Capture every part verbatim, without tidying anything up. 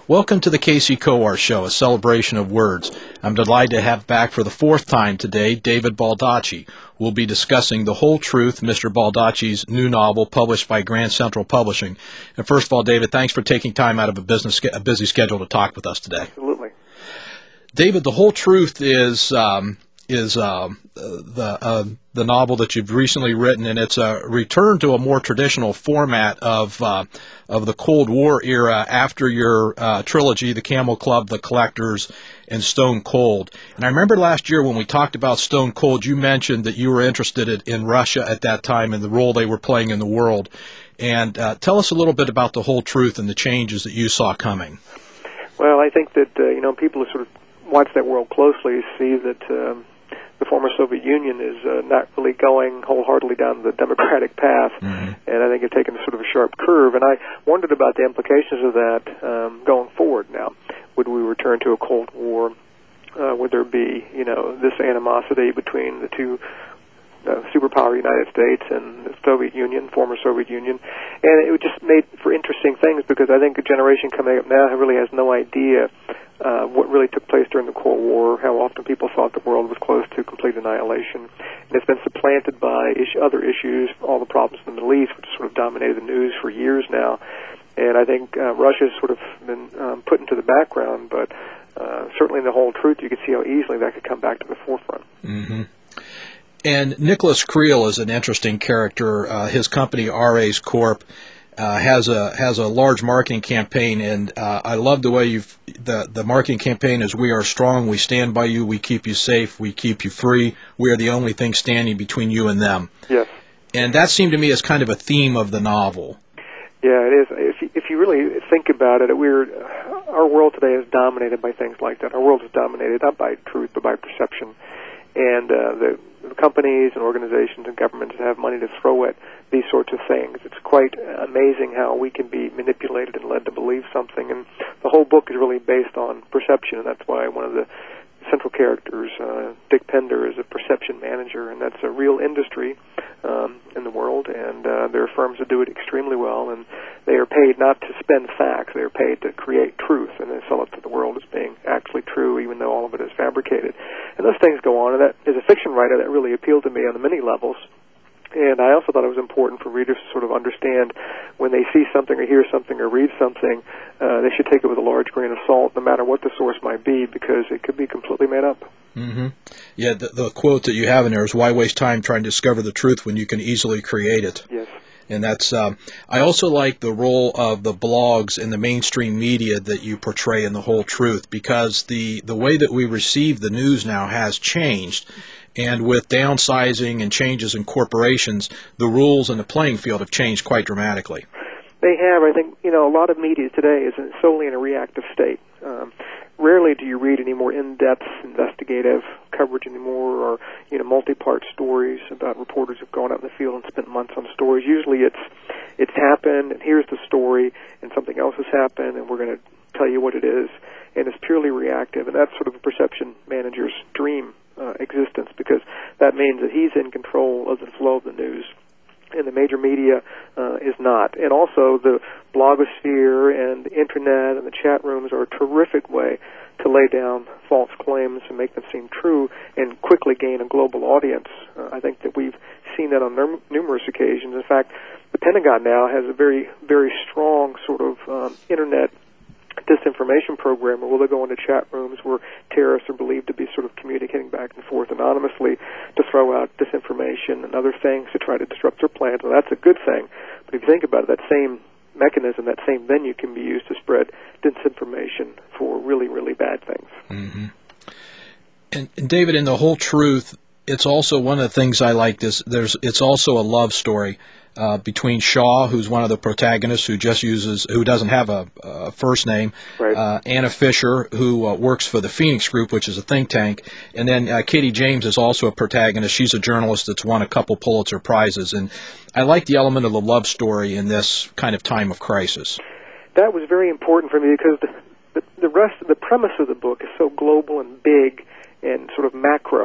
Welcome to the Casey Coar Show, a celebration of words. I'm delighted to have back for the fourth time today David Baldacci. We'll be discussing The Whole Truth, Mister Baldacci's new novel published by Grand Central Publishing. And first of all, David, thanks for taking time out of a, business, a busy schedule to talk with us today. Absolutely. David, The Whole Truth is um, is uh, the uh, the novel that you've recently written, and it's a return to a more traditional format of uh, of the Cold War era after your uh, trilogy, The Camel Club, The Collectors, and Stone Cold. And I remember last year when we talked about Stone Cold, you mentioned that you were interested in Russia at that time and the role they were playing in the world. And uh, tell us a little bit about The Whole Truth and the changes that you saw coming. Well, I think that uh, you know people who sort of watch that world closely see that um, the former Soviet Union is uh, not really going wholeheartedly down the democratic path, mm-hmm. and I think it's taken sort of a sharp curve. And I wondered about the implications of that um, going forward. Now, would we return to a Cold War? Uh, would there be, you know, this animosity between the two uh, superpower United States and the Soviet Union, former Soviet Union? And it just made for interesting things because I think a generation coming up now really has no idea Uh, what really took place during the Cold War, how often people thought the world was close to complete annihilation. And it's been supplanted by ish- other issues, all the problems in the Middle East, which sort of dominated the news for years now. And I think uh, Russia's sort of been um, put into the background, but uh, certainly in The Whole Truth, you could see how easily that could come back to the forefront. Mm-hmm. And Nicholas Creel is an interesting character. Uh, his company, R A's Corp, Uh, has a has a large marketing campaign, and uh, I love the way you've the the marketing campaign is "We are strong, we stand by you, we keep you safe, we keep you free. We are the only thing standing between you and them." Yes, and that seemed to me as kind of a theme of the novel. Yeah, it is. If you, if you really think about it, we're our world today is dominated by things like that. Our world is dominated not by truth but by perception, and uh, the, the companies and organizations and governments that have money to throw at these sorts of things. It's quite amazing how we can be manipulated and led to believe something. And the whole book is really based on perception, and that's why one of the central characters, uh, Dick Pender, is a perception manager, and that's a real industry um, in the world, and uh, there are firms that do it extremely well, and they are paid not to spend facts, they are paid to create truth, and they sell it to the world as being actually true, even though all of it is fabricated. And those things go on, and that, as a fiction writer, that really appealed to me on many levels. And I also thought it was important for readers to sort of understand when they see something or hear something or read something, uh, they should take it with a large grain of salt, no matter what the source might be, because it could be completely made up. Mm-hmm. Yeah, the, the quote that you have in there is, "Why waste time trying to discover the truth when you can easily create it?" Yes. And that's. Um, I also like the role of the blogs and the mainstream media that you portray in The Whole Truth, because the, the way that we receive the news now has changed. And with downsizing and changes in corporations, the rules and the playing field have changed quite dramatically. They have. I think, you know, a lot of media today is solely in a reactive state. Um, rarely do you read any more in-depth investigative coverage anymore, or, you know, multi-part stories about reporters who've gone out in the field and spent months on stories. Usually it's it's happened, and here's the story, and something else has happened, and we're going to tell you what it is. And it's purely reactive, and that's sort of a perception manager's dream Uh, existence, because that means that he's in control of the flow of the news, and the major media uh, is not. And also the blogosphere and the internet and the chat rooms are a terrific way to lay down false claims and make them seem true and quickly gain a global audience. Uh, I think that we've seen that on num- numerous occasions. In fact, the Pentagon now has a very, very strong sort of um, internet disinformation program where they'll go into chat rooms where terrorists are believed to be sort of communicating back and forth anonymously to throw out disinformation and other things to try to disrupt their plans. And that's a good thing. But if you think about it, that same mechanism, that same venue can be used to spread disinformation for really, really bad things. Mm-hmm. And, and David, in The Whole Truth, it's also one of the things I like is there's it's also a love story. Uh, between Shaw, who's one of the protagonists, who just uses, who doesn't have a, a first name, right. uh, Anna Fisher, who uh, works for the Phoenix Group, which is a think tank, and then uh, Katie James is also a protagonist. She's a journalist that's won a couple Pulitzer Prizes, and I like the element of the love story in this kind of time of crisis. That was very important for me because the, the, the rest, the premise of the book is so global and big and sort of macro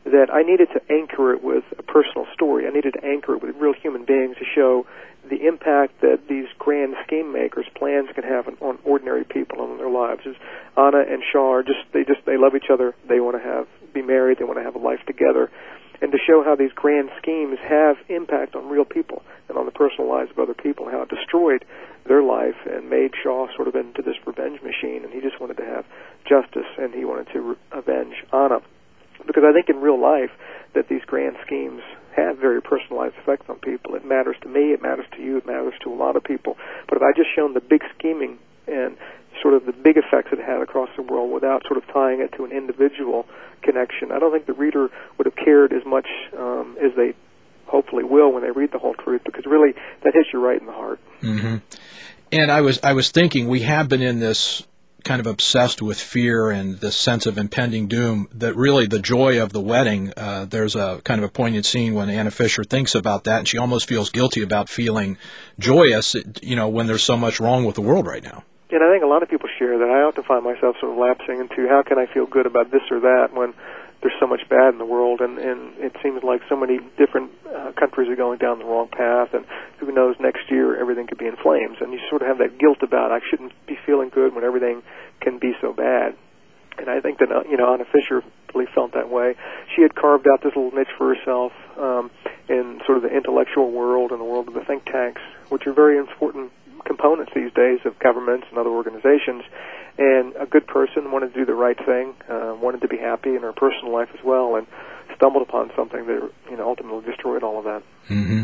that I needed to anchor it with a personal story. I needed to anchor it with real human beings to show the impact that these grand scheme makers' plans can have on, on ordinary people and on their lives. As Anna and Shaw are just they just they love each other. They want to have be married. They want to have a life together, and to show how these grand schemes have impact on real people and on the personal lives of other people, and how it destroyed their life and made Shaw sort of into this revenge machine. And he just wanted to have justice, and he wanted to re- avenge Anna. Because I think in real life that these grand schemes have very personalized effects on people. It matters to me, it matters to you, it matters to a lot of people. But if I just shown the big scheming and sort of the big effects it had across the world without sort of tying it to an individual connection, I don't think the reader would have cared as much um, as they hopefully will when they read the whole truth, because really that hits you right in the heart. Mm-hmm. And I was I was thinking, we have been in this kind of obsessed with fear and the sense of impending doom, that really the joy of the wedding, uh, there's a kind of a poignant scene when Anna Fisher thinks about that, and she almost feels guilty about feeling joyous, you know, when there's so much wrong with the world right now. And I think a lot of people share that. I often find myself sort of lapsing into how can I feel good about this or that when there's so much bad in the world, and, and it seems like so many different uh, countries are going down the wrong path, and who knows, next year everything could be in flames, and you sort of have that guilt about I shouldn't be feeling good when everything can be so bad. And I think that, uh, you know, Anna Fisher really felt that way. She had carved out this little niche for herself um, in sort of the intellectual world and the world of the think tanks, which are very important components these days of governments and other organizations. And a good person wanted to do the right thing, uh, wanted to be happy in her personal life as well, and stumbled upon something that, you know, ultimately destroyed all of that. Mm-hmm.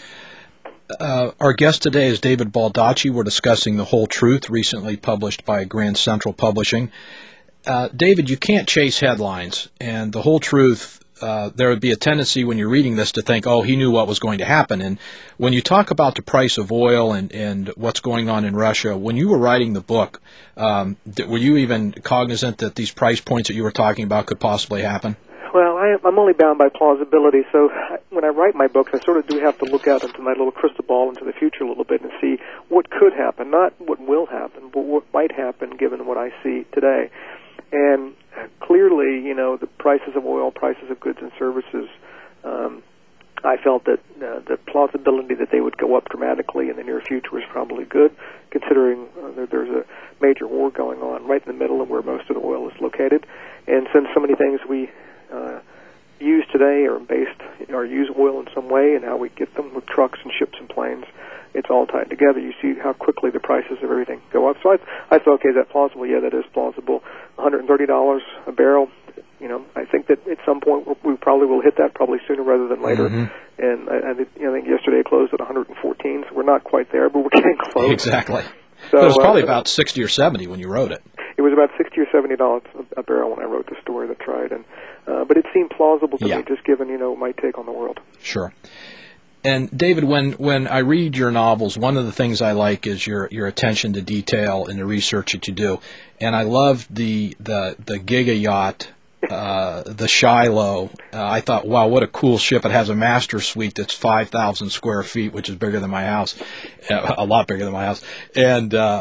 Uh, our guest today is David Baldacci. We're discussing The Whole Truth, recently published by Grand Central Publishing. Uh, David, you can't chase headlines, and The Whole Truth, uh, there would be a tendency when you're reading this to think, oh, he knew what was going to happen. And when you talk about the price of oil and, and what's going on in Russia, when you were writing the book, um, were you even cognizant that these price points that you were talking about could possibly happen? Well, I, I'm only bound by plausibility, so when I write my books, I sort of do have to look out into my little crystal ball into the future a little bit and see what could happen, not what will happen, but what might happen given what I see today. And clearly, you know, the prices of oil, prices of goods and services, um, I felt that uh, the plausibility that they would go up dramatically in the near future was probably good, considering uh, that there's a major war going on right in the middle of where most of the oil is located. And since so many things we uh, use today are based or use oil in some way, and how we get them with trucks and ships and planes, it's all tied together. You see how quickly the prices of everything go up. So I, I thought, okay, is that plausible? Yeah, that is plausible. one hundred thirty dollars a barrel. You know, I think that at some point we probably will hit that, probably sooner rather than later. Mm-hmm. And I, I, think, you know, I think yesterday it closed at one hundred fourteen, so we're not quite there, but we're getting close. Exactly. So, it was probably uh, about sixty or seventy when you wrote it. It was about sixty or seventy dollars a barrel when I wrote the story. That's right. And uh, but it seemed plausible to yeah. me, just given, you know, my take on the world. Sure. And David, when, when I read your novels, one of the things I like is your, your attention to detail and the research that you do. And I love the the the Giga yacht, uh, the Shiloh. Uh, I thought, wow, what a cool ship! It has a master suite that's five thousand square feet, which is bigger than my house, uh, a lot bigger than my house. And uh,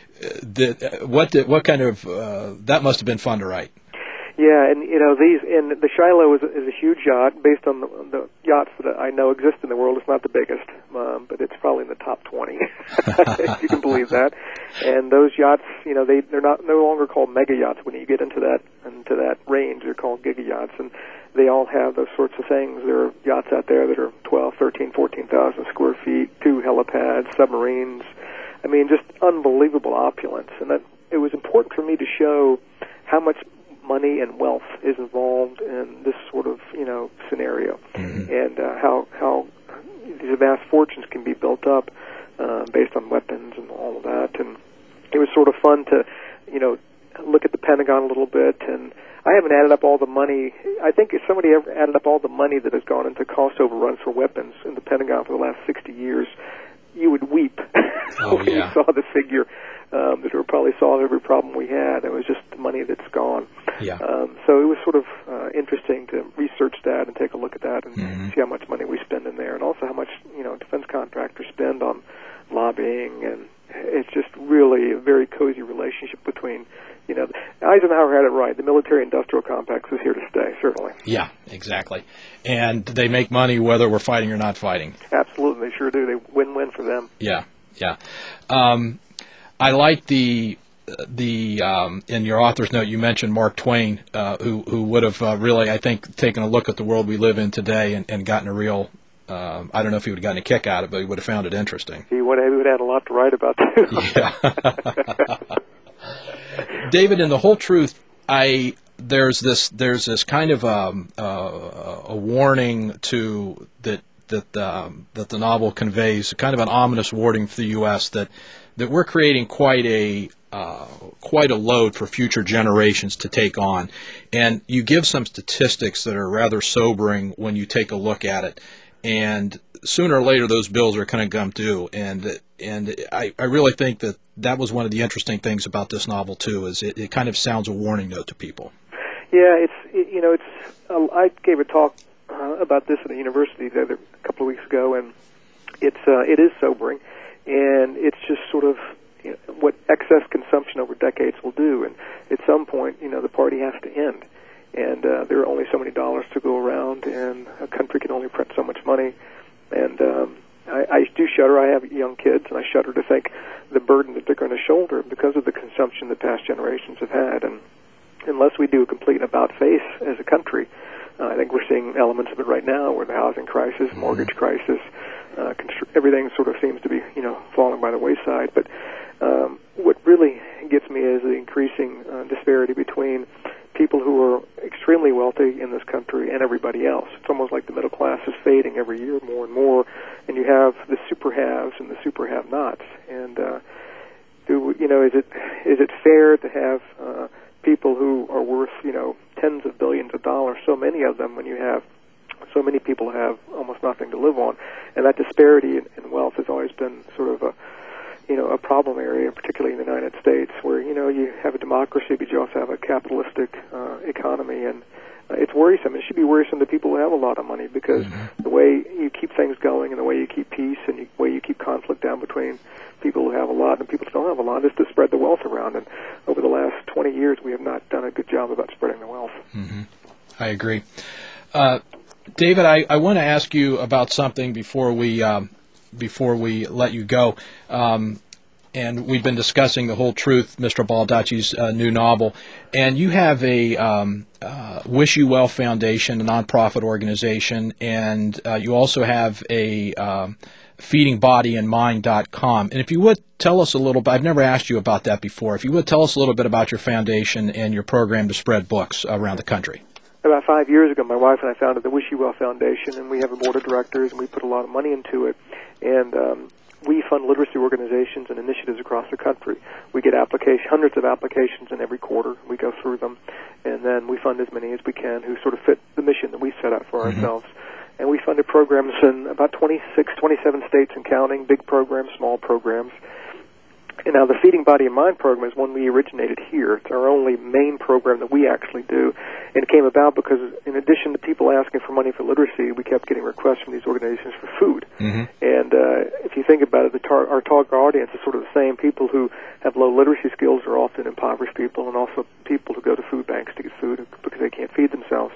the, what did, what kind of uh, that must have been fun to write. Yeah, and you know these, and the Shiloh is a, is a huge yacht based on the, the yachts that I know exist in the world. It's not the biggest, um, but it's probably in the top twenty, if you can believe that. And those yachts, you know, they they're not no longer called mega yachts. When you get into that into that range, they're called giga yachts, and they all have those sorts of things. There are yachts out there that are twelve, thirteen, fourteen thousand square feet, two helipads, submarines. I mean, just unbelievable opulence, and that it was important for me to show how much money and wealth is involved in this sort of, you know, scenario, mm-hmm. and uh, how how these vast fortunes can be built up uh, based on weapons and all of that. And it was sort of fun to, you know, look at the Pentagon a little bit. And I haven't added up all the money. I think if somebody ever added up all the money that has gone into cost overruns for weapons in the Pentagon for the last sixty years, you would weep oh, when yeah. you saw the figure. Um, that would probably solve every problem we had. It was just the money that's gone. Yeah. Um, so it was sort of uh, interesting to research that and take a look at that and mm-hmm. see how much money we spend in there, and also how much, you know, defense contractors spend on lobbying. And it's just really a very very cozy relationship between, you know, Eisenhower had it right. The military-industrial complex is here to stay, certainly. Yeah, exactly. And they make money whether we're fighting or not fighting. Absolutely, they sure do. They win-win for them. Yeah, yeah. Um, I like the the um, in your author's note you mentioned Mark Twain, uh, who who would have uh, really, I think, taken a look at the world we live in today and, and gotten a real. Um, I don't know if he would have gotten a kick out of it, but he would have found it interesting. He would have, he would have had a lot to write about too. Yeah. David, in The Whole Truth, I there's this there's this kind of um, uh, a warning to that that um, that the novel conveys, kind of an ominous warning for the U S that that we're creating quite a uh, quite a load for future generations to take on, and you give some statistics that are rather sobering when you take a look at it. And sooner or later, those bills are going to come due, and and I, I really think that that was one of the interesting things about this novel too. Is it, it kind of sounds a warning note to people. Yeah, it's it, you know it's uh, I gave a talk uh, about this at a university the other a couple of weeks ago, and it's uh, it is sobering, and it's just sort of you know, what excess consumption over decades will do, and at some point, you know, the party has to end. And uh, there are only so many dollars to go around, and a country can only print so much money. And um, I, I do shudder. I have young kids, and I shudder to think the burden that they're going to shoulder because of the consumption that past generations have had. And unless we do a complete about-face as a country, uh, I think we're seeing elements of it right now, where the housing crisis, mortgage crisis, uh, constr- everything sort of seems to be, you know, falling by the wayside. But um, what really gets me is the increasing uh, disparity between people who are extremely wealthy in this country and everybody else. It's almost like the middle class is fading every year more and more, and you have the super haves and the super have nots. And uh, do you know? Is it is it fair to have uh, people who are worth you know tens of billions of dollars, so many of them, when you have so many people have almost nothing to live on? And that disparity in, in wealth has always been sort of a you know, a problem area, particularly in the United States, where, you know, you have a democracy, but you also have a capitalistic uh, economy, and uh, it's worrisome. It should be worrisome to people who have a lot of money, because mm-hmm. the way you keep things going and the way you keep peace and the way you keep conflict down between people who have a lot and people who don't have a lot is to spread the wealth around. And over the last twenty years, we have not done a good job about spreading the wealth. Mm-hmm. I agree. Uh, David, I, I want to ask you about something before we... Um, before we let you go. Um, and we've been discussing The Whole Truth, Mister Baldacci's uh, new novel. And you have a um, uh, Wish You Well Foundation, a nonprofit organization, and uh, you also have a um, feeding body and mind dot com. And if you would tell us a little bit, I've never asked you about that before, if you would tell us a little bit about your foundation and your program to spread books around the country. About five years ago, my wife and I founded the Wish You Well Foundation, and we have a board of directors, and we put a lot of money into it. And um, we fund literacy organizations and initiatives across the country. We get application, hundreds of applications in every quarter. We go through them, and then we fund as many as we can who sort of fit the mission that we set out for mm-hmm. ourselves. And we funded programs in about twenty-six, twenty-seven states and counting, big programs, small programs. And now the Feeding Body and Mind program is one we originated here. It's our only main program that we actually do. And it came about because in addition to people asking for money for literacy, we kept getting requests from these organizations for food. Mm-hmm. And uh, if you think about it, the tar- our target audience is sort of the same. People who have low literacy skills are often impoverished people, and also people who go to food banks to get food because they can't feed themselves.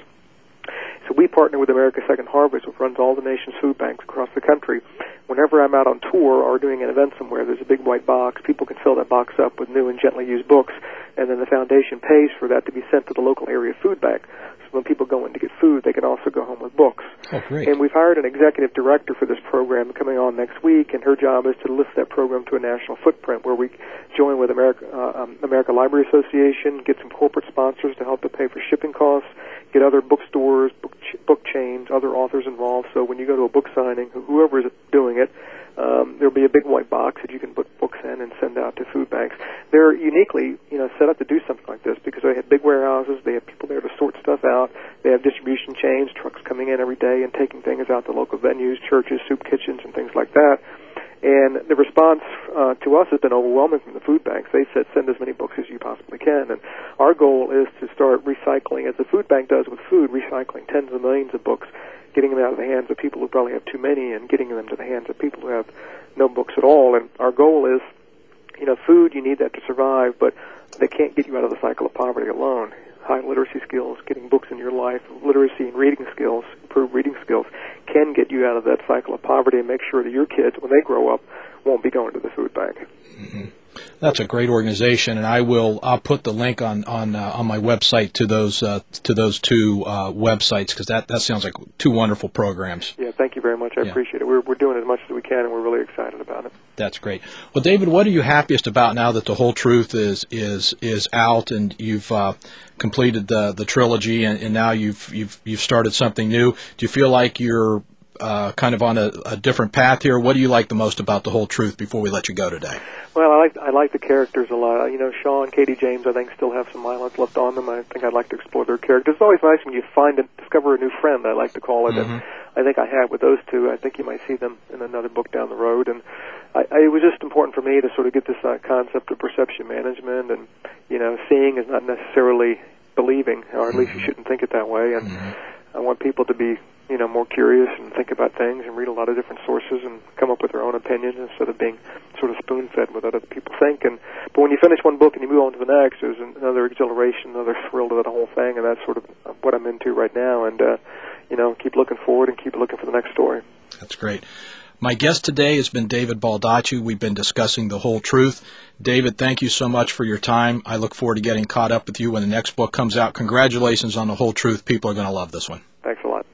So we partner with America's Second Harvest, which runs all the nation's food banks across the country. Whenever I'm out on tour or doing an event somewhere, there's a big white box. People can fill that box up with new and gently used books, and then the foundation pays for that to be sent to the local area food bank. So when people go in to get food, they can also go home with books. Oh, great. And we've hired an executive director for this program coming on next week, and her job is to lift that program to a national footprint where we join with America, uh, um, American Library Association, get some corporate sponsors to help to pay for shipping costs, get other bookstores, book, ch- book chains, other authors involved. So when you go to a book signing, whoever is doing it, um, there'll be a big white box that you can put books in and send out to food banks. They're uniquely, you know, set up to do something like this because they have big warehouses, they have people there to sort stuff out, they have distribution chains, trucks coming in every day and taking things out to local venues, churches, soup kitchens, and things like that. And the response uh, to us has been overwhelming from the food banks. They said, send as many books as you possibly can. And our goal is to start recycling, as the food bank does with food, recycling tens of millions of books, getting them out of the hands of people who probably have too many and getting them to the hands of people who have no books at all. And our goal is, you know, food, you need that to survive, but they can't get you out of the cycle of poverty alone. High literacy skills, getting books in your life, literacy and reading skills, improved reading skills, can get you out of that cycle of poverty and make sure that your kids, when they grow up, won't be going to the food bank. Mm-hmm. That's a great organization, and I will. I'll put the link on on uh, on my website to those uh, to those two uh, websites, because that, that sounds like two wonderful programs. Yeah, thank you very much. I yeah. appreciate it. We're we're doing as much as we can, and we're really excited about it. That's great. Well, David, what are you happiest about now that The Whole Truth is is is out and you've uh, completed the the trilogy, and, and now you've you've you've started something new? Do you feel like you're uh, kind of on a, a different path here? What do you like the most about The Whole Truth before we let you go today? Well, I like I like the characters a lot. You know, Sean, Katie James, I think still have some mileage left on them. I think I'd like to explore their characters. It's always nice when you find and discover a new friend, I like to call it. Mm-hmm. And I think I have with those two. I think you might see them in another book down the road. And I, I, it was just important for me to sort of get this uh, concept of perception management, and you know, seeing is not necessarily believing, or at least you shouldn't think it that way. And mm-hmm. I want people to be, you know, more curious and think about things and read a lot of different sources and come up with their own opinions instead of being sort of spoon-fed with what other people think. And but when you finish one book and you move on to the next, there's another exhilaration, another thrill to the whole thing, and that's sort of what I'm into right now. And uh, you know, keep looking forward and keep looking for the next story. That's great. My guest today has been David Baldacci. We've been discussing The Whole Truth. David, thank you so much for your time. I look forward to getting caught up with you when the next book comes out. Congratulations on The Whole Truth. People are going to love this one. Thanks a lot.